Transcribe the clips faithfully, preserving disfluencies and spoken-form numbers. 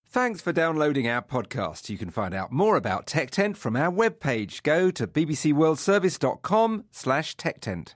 Thanks for downloading our podcast. You can find out more about TechTent from our webpage. Go to bbcworldservice.com slash TechTent.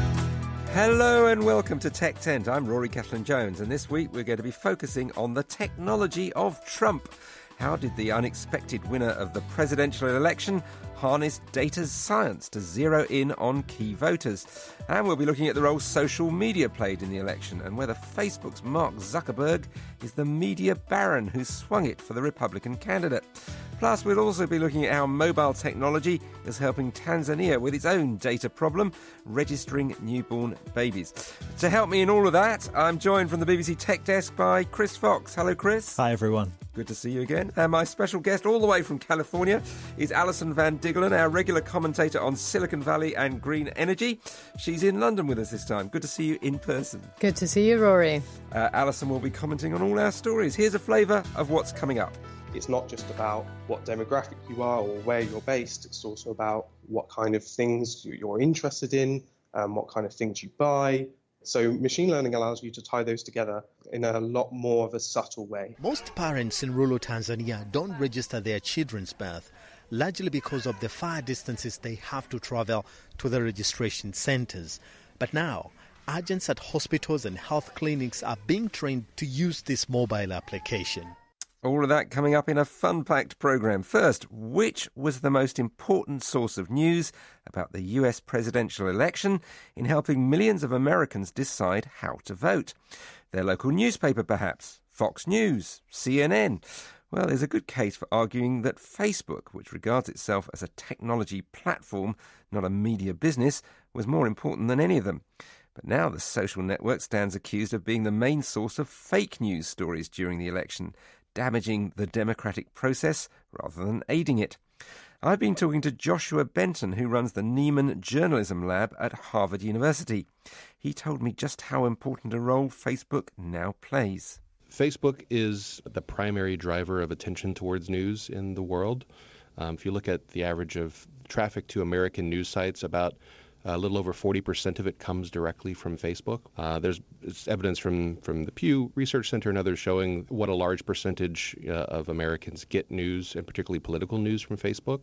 Hello and welcome to TechTent. I'm Rory Catalan-Jones, and this week we're going to be focusing on the technology of Trump. How did the unexpected winner of the presidential election harness data science to zero in on key voters? And we'll be looking at the role social media played in the election and whether Facebook's Mark Zuckerberg is the media baron who swung it for the Republican candidate. Plus, we'll also be looking at how mobile technology is helping Tanzania with its own data problem, registering newborn babies. To help me in all of that, I'm joined from the B B C Tech Desk by Chris Fox. Hello, Chris. Hi, everyone. Good to see you again. And my special guest all the way from California is Alison Van Diggelen, our regular commentator on Silicon Valley and green energy. She's in London with us this time. Good to see you in person. Good to see you, Rory. Uh, Alison will be commenting on all our stories. Here's a flavour of what's coming up. It's not just about what demographic you are or where you're based. It's also about what kind of things you're interested in, um, what kind of things you buy. So machine learning allows you to tie those together in a lot more of a subtle way. Most parents in rural Tanzania don't register their children's birth, largely because of the far distances they have to travel to the registration centres. But now, agents at hospitals and health clinics are being trained to use this mobile application. All of that coming up in a fun-packed programme. First, which was the most important source of news about the U S presidential election in helping millions of Americans decide how to vote? Their local newspaper, perhaps? Fox News? C N N? Well, there's a good case for arguing that Facebook, which regards itself as a technology platform, not a media business, was more important than any of them. But now the social network stands accused of being the main source of fake news stories during the election, damaging the democratic process rather than aiding it. I've been talking to Joshua Benton, who runs the Nieman Journalism Lab at Harvard University. He told me just how important a role Facebook now plays. Facebook is the primary driver of attention towards news in the world. Um, if you look at the average of traffic to American news sites, about a little over forty percent of it comes directly from Facebook. Uh, there's evidence from, from the Pew Research Center and others showing what a large percentage uh, of Americans get news, and particularly political news, from Facebook.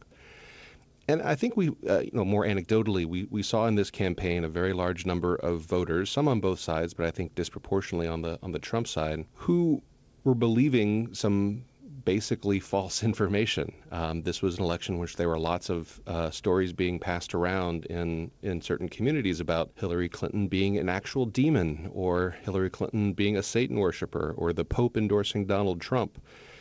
And I think we, uh, you know, more anecdotally, we, we saw in this campaign a very large number of voters, some on both sides, but I think disproportionately on the on the Trump side, who were believing some basically false information. Um, this was an election in which there were lots of uh, stories being passed around in, in certain communities about Hillary Clinton being an actual demon, or Hillary Clinton being a Satan worshiper, or the Pope endorsing Donald Trump.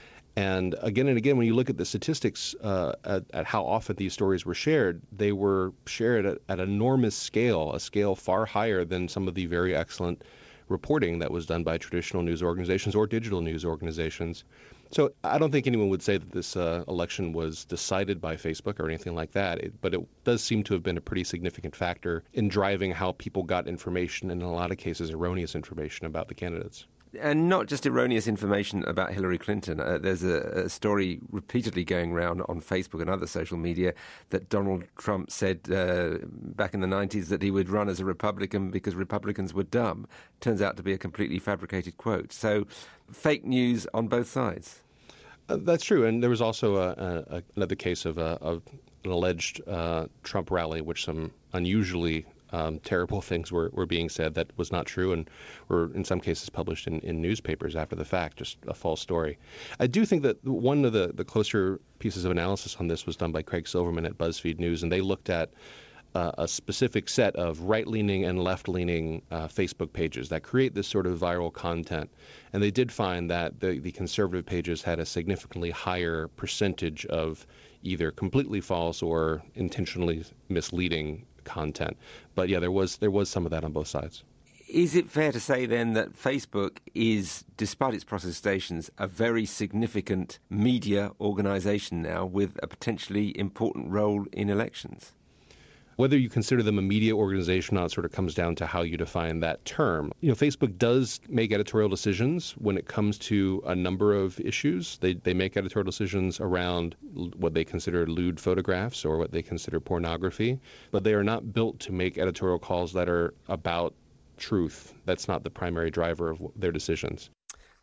And again and again, when you look at the statistics uh, at, at how often these stories were shared, they were shared at, at an enormous scale, a scale far higher than some of the very excellent reporting that was done by traditional news organizations or digital news organizations. So I don't think anyone would say that this uh, election was decided by Facebook or anything like that, it, but it does seem to have been a pretty significant factor in driving how people got information, and in a lot of cases erroneous information about the candidates. And not just erroneous information about Hillary Clinton. Uh, there's a, a story repeatedly going around on Facebook and other social media that Donald Trump said uh, back in the nineties that he would run as a Republican because Republicans were dumb. Turns out to be a completely fabricated quote. So fake news on both sides. Uh, that's true. And there was also a, a, another case of, a, of an alleged uh, Trump rally, which some unusually Um, terrible things were, were being said that was not true, and were in some cases published in, in newspapers after the fact, just a false story. I do think that one of the, the closer pieces of analysis on this was done by Craig Silverman at BuzzFeed News, and they looked at uh, a specific set of right-leaning and left-leaning uh, Facebook pages that create this sort of viral content. And they did find that the, the conservative pages had a significantly higher percentage of either completely false or intentionally misleading content. But yeah, there was there was some of that on both sides. Is it fair to say then that Facebook is, despite its protestations, a very significant media organisation now with a potentially important role in elections? Whether you consider them a media organization or not sort of comes down to how you define that term. You know, Facebook does make editorial decisions when it comes to a number of issues. They they make editorial decisions around what they consider lewd photographs or what they consider pornography, but they are not built to make editorial calls that are about truth. That's not the primary driver of their decisions.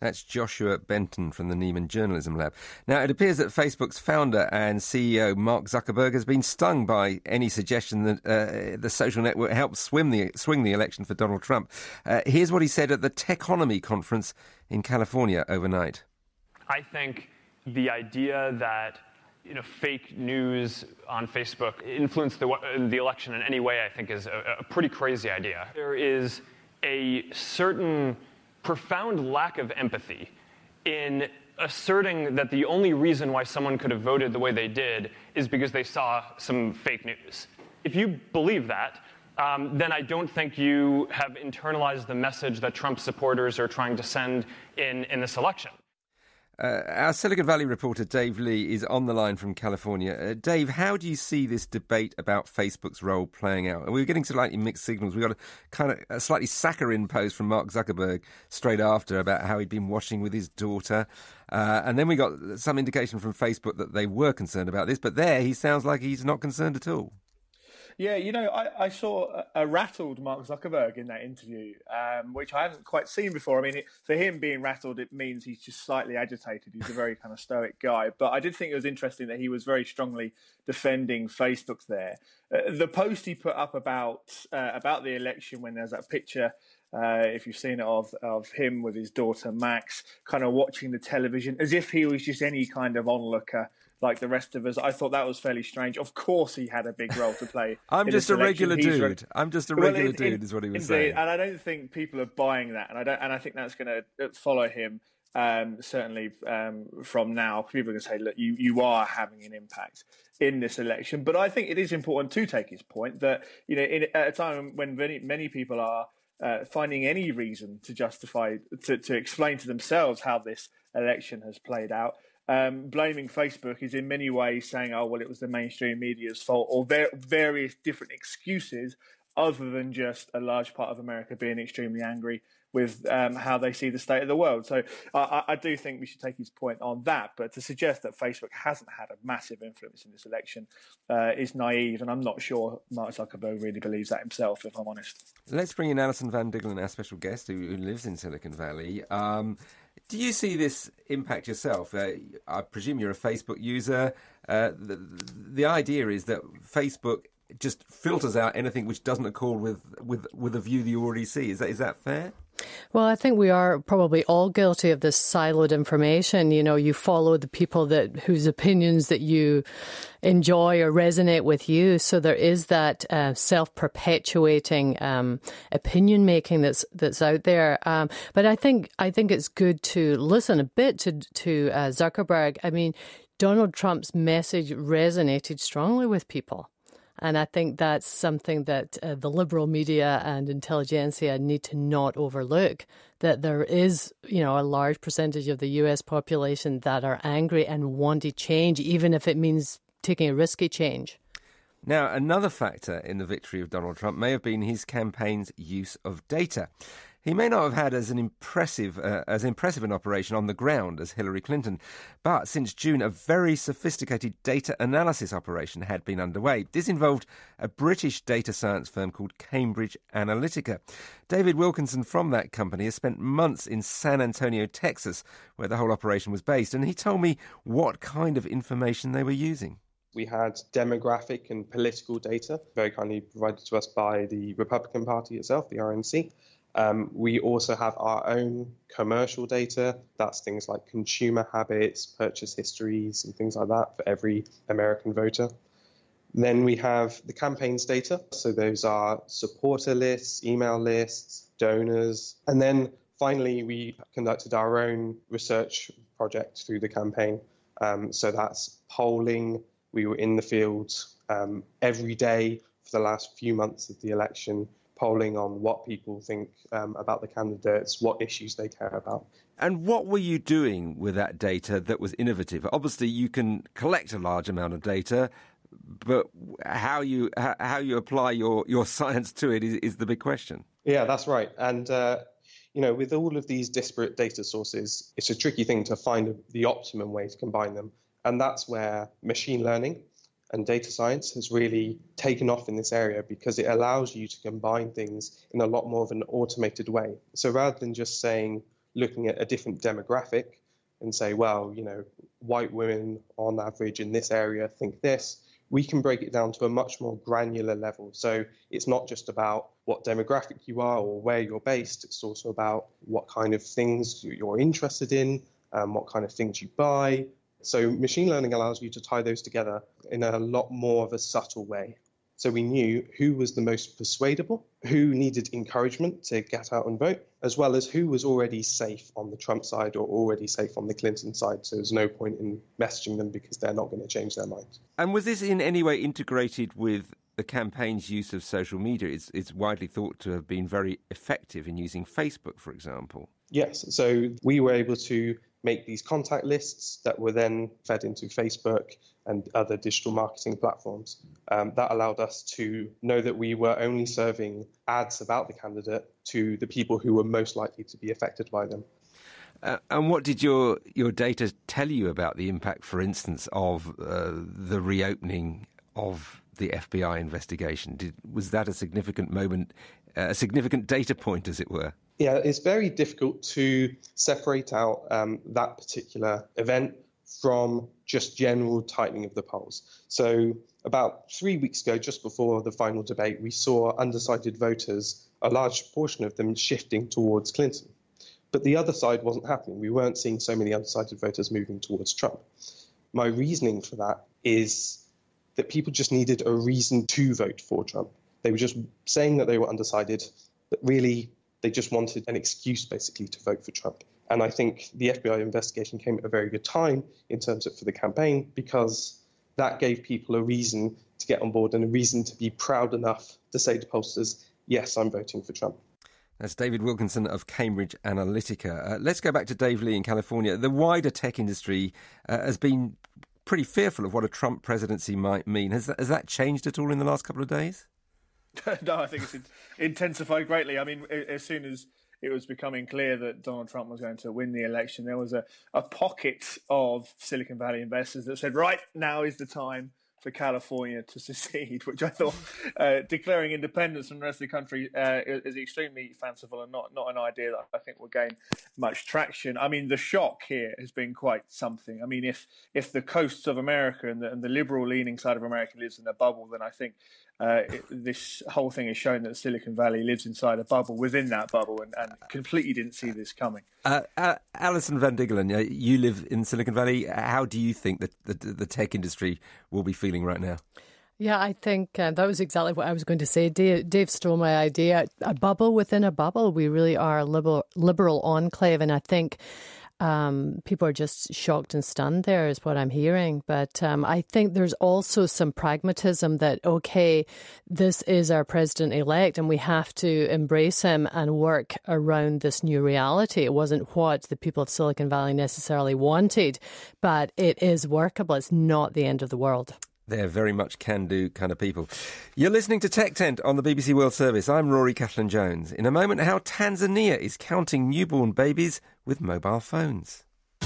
That's Joshua Benton from the Nieman Journalism Lab. Now, it appears that Facebook's founder and C E O Mark Zuckerberg has been stung by any suggestion that uh, the social network helped swim the, swing the election for Donald Trump. Uh, here's what he said at the Techonomy conference in California overnight. I think the idea that you know, fake news on Facebook influenced the, the election in any way, I think, is a, a pretty crazy idea. There is a certain profound lack of empathy in asserting that the only reason why someone could have voted the way they did is because they saw some fake news. If you believe that, um, then I don't think you have internalized the message that Trump supporters are trying to send in, in this election. Uh, our Silicon Valley reporter Dave Lee is on the line from California. Uh, Dave, how do you see this debate about Facebook's role playing out? We're getting slightly mixed signals. We got a kind of a slightly saccharine post from Mark Zuckerberg straight after about how he'd been watching with his daughter. Uh, and then we got some indication from Facebook that they were concerned about this. But there, he sounds like he's not concerned at all. Yeah, you know, I, I saw a, a rattled Mark Zuckerberg in that interview, um, which I hadn't quite seen before. I mean, it, for him being rattled, it means he's just slightly agitated. He's a very kind of stoic guy. But I did think it was interesting that he was very strongly defending Facebook there. Uh, the post he put up about uh, about the election, when there's that picture, uh, if you've seen it, of, of him with his daughter Max, kind of watching the television, as if he was just any kind of onlooker like the rest of us. I thought that was fairly strange. Of course he had a big role to play. I'm just a regular He's dude. Re- I'm just a regular well, in, dude in, is what he was indeed, saying. And I don't think people are buying that. And I don't. And I think that's going to follow him, um, certainly um, from now. People are going to say, look, you, you are having an impact in this election. But I think it is important to take his point that, you know, in, at a time when many, many people are uh, finding any reason to justify, to, to explain to themselves how this election has played out, Um, blaming Facebook is in many ways saying, oh, well, it was the mainstream media's fault, or ver- various different excuses other than just a large part of America being extremely angry with um, how they see the state of the world. So I, I do think we should take his point on that. But to suggest that Facebook hasn't had a massive influence in this election uh, is naive. And I'm not sure Mark Zuckerberg really believes that himself, if I'm honest. Let's bring in Alison Van Diggelen, our special guest, who, who lives in Silicon Valley. Um, do you see this impact yourself? Uh, I presume you're a Facebook user. Uh, the, the idea is that Facebook just filters out anything which doesn't accord with, with, with a view that you already see. Is that is that fair? Well, I think we are probably all guilty of this siloed information. You know, you follow the people that whose opinions that you enjoy or resonate with you. So there is that uh, self-perpetuating um, opinion making that's that's out there. Um, but I think I think it's good to listen a bit to to uh, Zuckerberg. I mean, Donald Trump's message resonated strongly with people. And I think that's something that uh, the liberal media and intelligentsia need to not overlook, that there is, you know, a large percentage of the U S population that are angry and want to change, even if it means taking a risky change. Now, another factor in the victory of Donald Trump may have been his campaign's use of data. He may not have had as an impressive uh, as impressive an operation on the ground as Hillary Clinton, but since June, a very sophisticated data analysis operation had been underway. This involved a British data science firm called Cambridge Analytica. David Wilkinson from that company has spent months in San Antonio, Texas, where the whole operation was based, and he told me what kind of information they were using. We had demographic and political data, very kindly provided to us by the Republican Party itself, the R N C. Um, we also have our own commercial data. That's things like consumer habits, purchase histories, and things like that for every American voter. Then we have the campaigns data. So those are supporter lists, email lists, donors. And then finally, we conducted our own research project through the campaign. Um, so that's polling. We were in the field um, every day for the last few months of the election, polling on what people think um, about the candidates, what issues they care about. And what were you doing with that data that was innovative? Obviously, you can collect a large amount of data, but how you how you apply your, your science to it is, is the big question. Yeah, that's right. And, uh, you know, with all of these disparate data sources, it's a tricky thing to find the optimum way to combine them. And that's where machine learning and data science has really taken off in this area, because it allows you to combine things in a lot more of an automated way. So rather than just saying, looking at a different demographic and say, well, you know, white women on average in this area think this, we can break it down to a much more granular level. So it's not just about what demographic you are or where you're based. It's also about what kind of things you're interested in, um, what kind of things you buy. So machine learning allows you to tie those together in a lot more of a subtle way. So we knew who was the most persuadable, who needed encouragement to get out and vote, as well as who was already safe on the Trump side or already safe on the Clinton side. So there's no point in messaging them because they're not going to change their minds. And was this in any way integrated with the campaign's use of social media? It's, it's widely thought to have been very effective in using Facebook, for example. Yes. So we were able to make these contact lists that were then fed into Facebook and other digital marketing platforms. Um, that allowed us to know that we were only serving ads about the candidate to the people who were most likely to be affected by them. Uh, and what did your, your data tell you about the impact, for instance, of uh, the reopening of the F B I investigation? Did, was that a significant moment, uh, a significant data point, as it were? Yeah, it's very difficult to separate out um, that particular event from just general tightening of the polls. So about three weeks ago, just before the final debate, we saw undecided voters, a large portion of them shifting towards Clinton. But the other side wasn't happening. We weren't seeing so many undecided voters moving towards Trump. My reasoning for that is that people just needed a reason to vote for Trump. They were just saying that they were undecided, but really they just wanted an excuse, basically, to vote for Trump. And I think the F B I investigation came at a very good time in terms of for the campaign, because that gave people a reason to get on board and a reason to be proud enough to say to pollsters, yes, I'm voting for Trump. That's David Wilkinson of Cambridge Analytica. Uh, let's go back to Dave Lee in California. The wider tech industry uh, has been pretty fearful of what a Trump presidency might mean. Has that, has that changed at all in the last couple of days? No, I think it's intensified greatly. I mean, as soon as it was becoming clear that Donald Trump was going to win the election, there was a, a pocket of Silicon Valley investors that said, right, now is the time for California to secede, which I thought uh, declaring independence from the rest of the country uh, is extremely fanciful and not, not an idea that I think will gain much traction. I mean, the shock here has been quite something. I mean, if if the coasts of America and the, and the liberal-leaning side of America lives in a bubble, then I think uh, it, this whole thing is showing that Silicon Valley lives inside a bubble within that bubble and, and completely didn't see this coming. Uh, uh, Alison Van Diggelen, uh, you live in Silicon Valley. How do you think that the, the tech industry will be feeling right now? Yeah, I think uh, that was exactly what I was going to say. Dave, Dave stole my idea. A bubble within a bubble. We really are a liberal, liberal enclave, and I think um, people are just shocked and stunned there is what I'm hearing. But um, I think there's also some pragmatism that, okay, this is our president-elect and we have to embrace him and work around this new reality. It wasn't what the people of Silicon Valley necessarily wanted, but it is workable. It's not the end of the world. They're very much can-do kind of people. You're listening to Tech Tent on the B B C World Service. I'm Rory Catlin-Jones. In a moment, how Tanzania is counting newborn babies with mobile phones.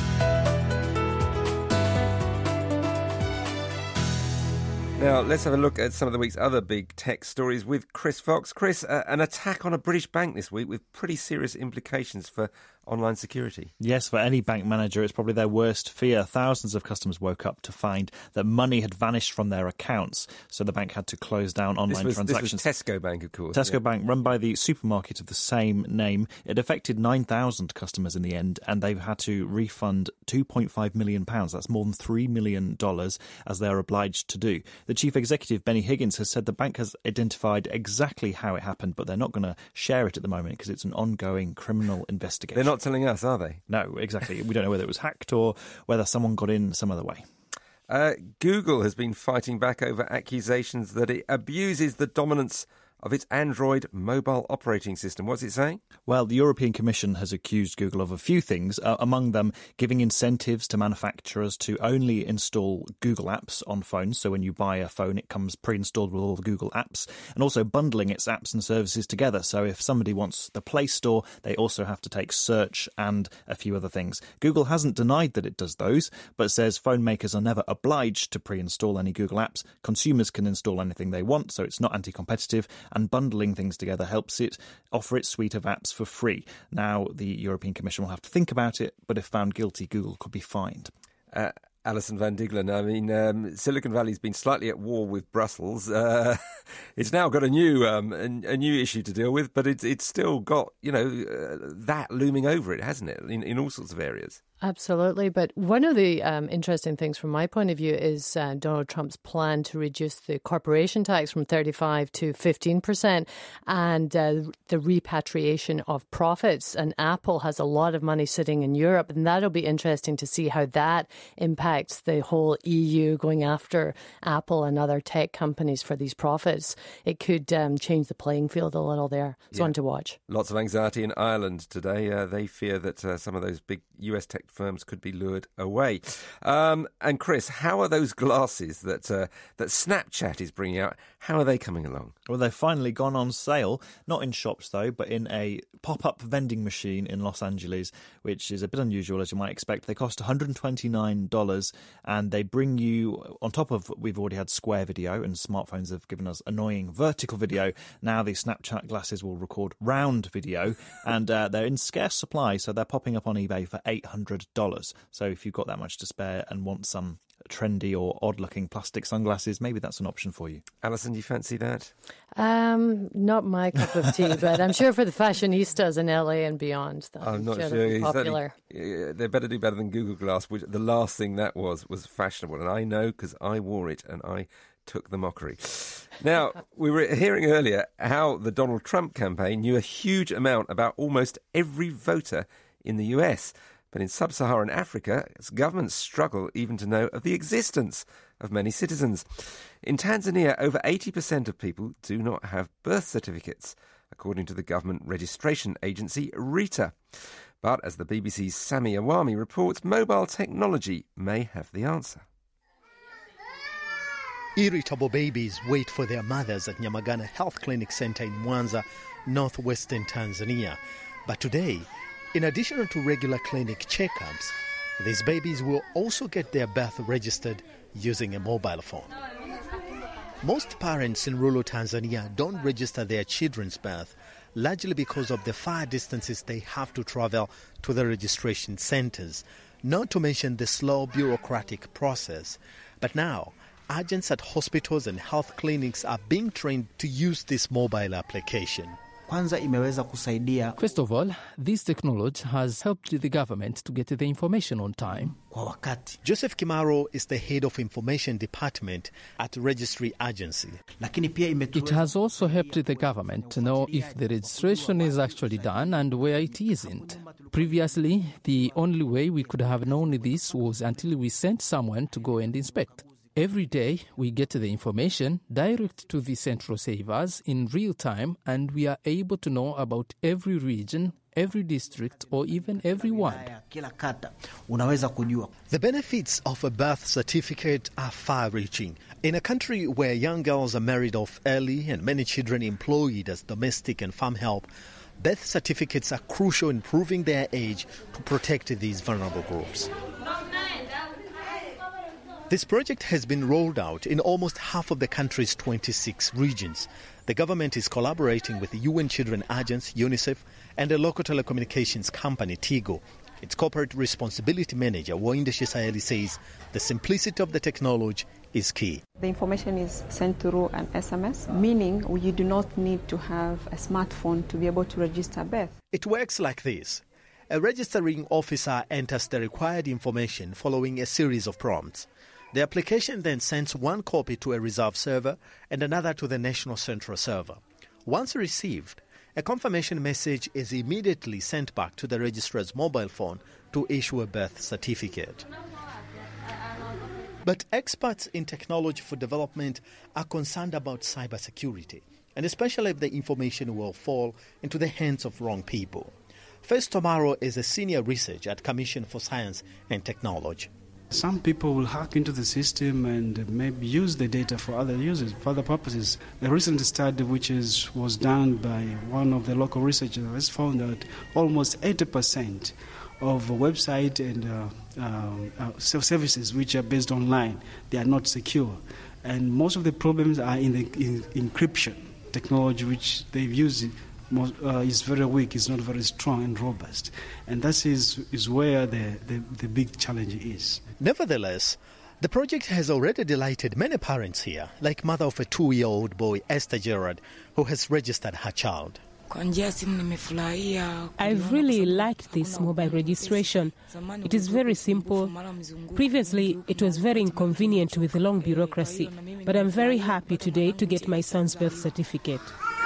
Now, let's have a look at some of the week's other big tech stories with Chris Fox. Chris, uh, an attack on a British bank this week with pretty serious implications for online security. Yes, for any bank manager, it's probably their worst fear. Thousands of customers woke up to find that money had vanished from their accounts, so the bank had to close down online this was, transactions. This was Tesco Bank, of course. Tesco yeah. Bank, run by the supermarket of the same name. It affected nine thousand customers in the end, and they've had to refund two point five million pounds. That's more than three million dollars, as they're obliged to do. The chief executive, Benny Higgins, has said the bank has identified exactly how it happened, but they're not going to share it at the moment because it's an ongoing criminal investigation. They're not telling us, are they? No, exactly. We don't know whether it was hacked or whether someone got in some other way. Uh, Google has been fighting back over accusations that it abuses the dominance of its Android mobile operating system. What's it saying? Well, the European Commission has accused Google of a few things, uh, among them giving incentives to manufacturers to only install Google apps on phones. So when you buy a phone, it comes pre-installed with all the Google apps, and also bundling its apps and services together. So if somebody wants the Play Store, they also have to take search and a few other things. Google hasn't denied that it does those, but says phone makers are never obliged to pre-install any Google apps. Consumers can install anything they want, so it's not anti-competitive. and bundling things together helps it offer its suite of apps for free. Now, the European Commission will have to think about it, but if found guilty, Google could be fined. Uh, Alison Van Diggelen, I mean, um, Silicon Valley's been slightly at war with Brussels. Uh, it's now got a new um, a, a new issue to deal with, but it's it's still got, you know, uh, that looming over it, hasn't it, in, in all sorts of areas. Absolutely. But one of the um, interesting things from my point of view is uh, Donald Trump's plan to reduce the corporation tax from thirty-five to fifteen percent and uh, the repatriation of profits. And Apple has a lot of money sitting in Europe, and that'll be interesting to see how that impacts the whole E U going after Apple and other tech companies for these profits. It could um, change the playing field a little there. It's yeah. one to watch. Lots of anxiety in Ireland today. Uh, they fear that uh, some of those big U S tech firms could be lured away. Um, and Chris, how are those glasses that uh, that Snapchat is bringing out, how are they coming along? Well, they've finally gone on sale, not in shops though, but in a pop-up vending machine in Los Angeles, which is a bit unusual as you might expect. They cost one hundred twenty-nine dollars and they bring you, on top of, we've already had square video and smartphones have given us annoying vertical video. Now the Snapchat glasses will record round video and uh, they're in scarce supply, so they're popping up on eBay for eight hundred dollars. So if you've got that much to spare and want some trendy or odd-looking plastic sunglasses, maybe that's an option for you. Alison, do you fancy that? Um, not my cup of tea, but I'm sure for the fashionistas in L A and beyond, I'm not sure. sure. Popular. Yeah, they better do better than Google Glass, which the last thing that was was fashionable, and I know because I wore it and I took the mockery. Now, we were hearing earlier how the Donald Trump campaign knew a huge amount about almost every voter in the U S, but in sub-Saharan Africa, its governments struggle even to know of the existence of many citizens. In Tanzania, over eighty percent of people do not have birth certificates, according to the government registration agency RITA. But as the B B C's Sami Awami reports, mobile technology may have the answer. Irritable babies wait for their mothers at Nyamagana Health Clinic Center in Mwanza, northwestern Tanzania. But today, in addition to regular clinic checkups, these babies will also get their birth registered using a mobile phone. Most parents in rural Tanzania don't register their children's birth, largely because of the far distances they have to travel to the registration centers, not to mention the slow bureaucratic process. But now, agents at hospitals and health clinics are being trained to use this mobile application. First of all, this technology has helped the government to get the information on time. Joseph Kimaro is the head of information department at Registry Agency. It has also helped the government to know if the registration is actually done and where it isn't. Previously, the only way we could have known this was until we sent someone to go and inspect. Every day, we get the information direct to the central servers in real time, and we are able to know about every region, every district, or even every ward. The benefits of a birth certificate are far-reaching. In a country where young girls are married off early and many children employed as domestic and farm help, birth certificates are crucial in proving their age to protect these vulnerable groups. This project has been rolled out in almost half of the country's twenty-six regions. The government is collaborating with the U N Children Agency, UNICEF, and a local telecommunications company, Tigo. Its corporate responsibility manager, Wainde Shisaeli, says the simplicity of the technology is key. The information is sent through an S M S, meaning you do not need to have a smartphone to be able to register birth. It works like this. A registering officer enters the required information following a series of prompts. The application then sends one copy to a reserve server and another to the national central server. Once received, a confirmation message is immediately sent back to the registrar's mobile phone to issue a birth certificate. But experts in technology for development are concerned about cybersecurity, and especially if the information will fall into the hands of wrong people. First Tomorrow is a senior researcher at Commission for Science and Technology. Some people will hack into the system and maybe use the data for other uses, for other purposes. A recent study which is, was done by one of the local researchers has found that almost eighty percent of website and uh, uh, uh, services which are based online, they are not secure. And most of the problems are in the in encryption. technology which they've used uh, is very weak, is not very strong and robust. And that is, is where the, the, the big challenge is. Nevertheless, the project has already delighted many parents here, like mother of a two-year-old boy, Esther Gerard, who has registered her child. I've really liked this mobile registration. It is very simple. Previously, it was very inconvenient with the long bureaucracy, but I'm very happy today to get my son's birth certificate.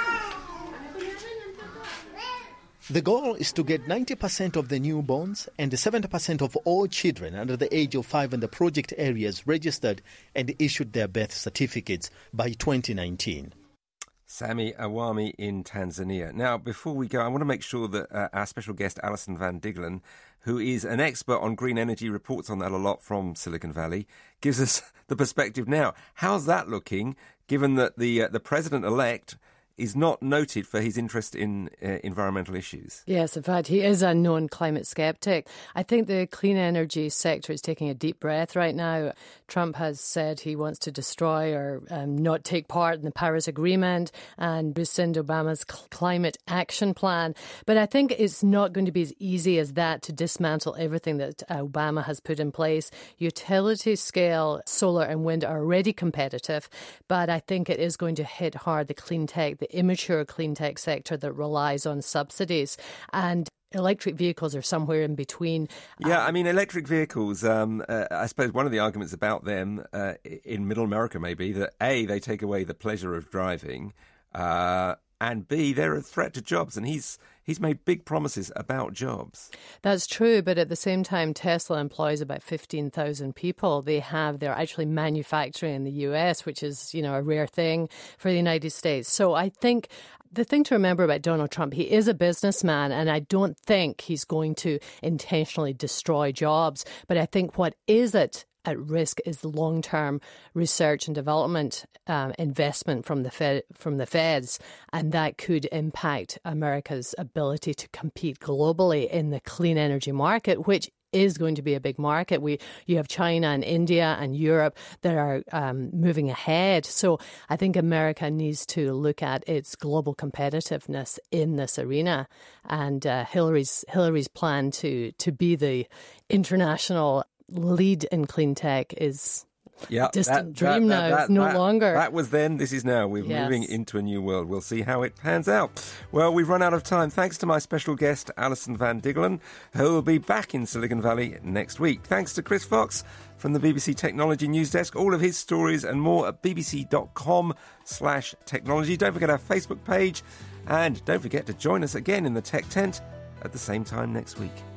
The goal is to get ninety percent of the newborns and seventy percent of all children under the age of five in the project areas registered and issued their birth certificates by twenty nineteen. Sami Awami in Tanzania. Now, before we go, I want to make sure that uh, our special guest, Alison Van Diggelen, who is an expert on green energy, reports on that a lot from Silicon Valley, gives us the perspective now. How's that looking, given that the uh, the president-elect is not noted for his interest in uh, environmental issues? Yes, in fact, he is a known climate skeptic. I think the clean energy sector is taking a deep breath right now. Trump has said he wants to destroy or um, not take part in the Paris Agreement and rescind Obama's cl- climate action plan. But I think it's not going to be as easy as that to dismantle everything that uh, Obama has put in place. Utility scale solar and wind are already competitive, but I think it is going to hit hard the clean tech, the immature clean tech sector that relies on subsidies. And electric vehicles are somewhere in between. Yeah, I mean, electric vehicles, um, uh, I suppose one of the arguments about them uh, in middle America may be that A, they take away the pleasure of driving, uh, and B, they're a threat to jobs. And he's he's made big promises about jobs. That's true, but at the same time, Tesla employs about fifteen thousand people. They have, they're actually manufacturing in the U S, which is, you know, a rare thing for the United States. So I think the thing to remember about Donald Trump, he is a businessman, and I don't think he's going to intentionally destroy jobs. But I think what is it at risk is long-term research and development um, investment from the Fed, from the Feds, and that could impact America's ability to compete globally in the clean energy market, which is going to be a big market. We you have China and India and Europe that are um, moving ahead. So I think America needs to look at its global competitiveness in this arena. And uh, Hillary's Hillary's plan to to be the international lead in clean tech is yeah, a distant that, dream that, now. That, it's no that, longer. That was then, this is now. We're yes. moving into a new world. We'll see how it pans out. Well, we've run out of time. Thanks to my special guest, Alison Van Diggelen, who will be back in Silicon Valley next week. Thanks to Chris Fox from the B B C Technology News Desk. All of his stories and more at bbc.com slash technology. Don't forget our Facebook page. And don't forget to join us again in the Tech Tent at the same time next week.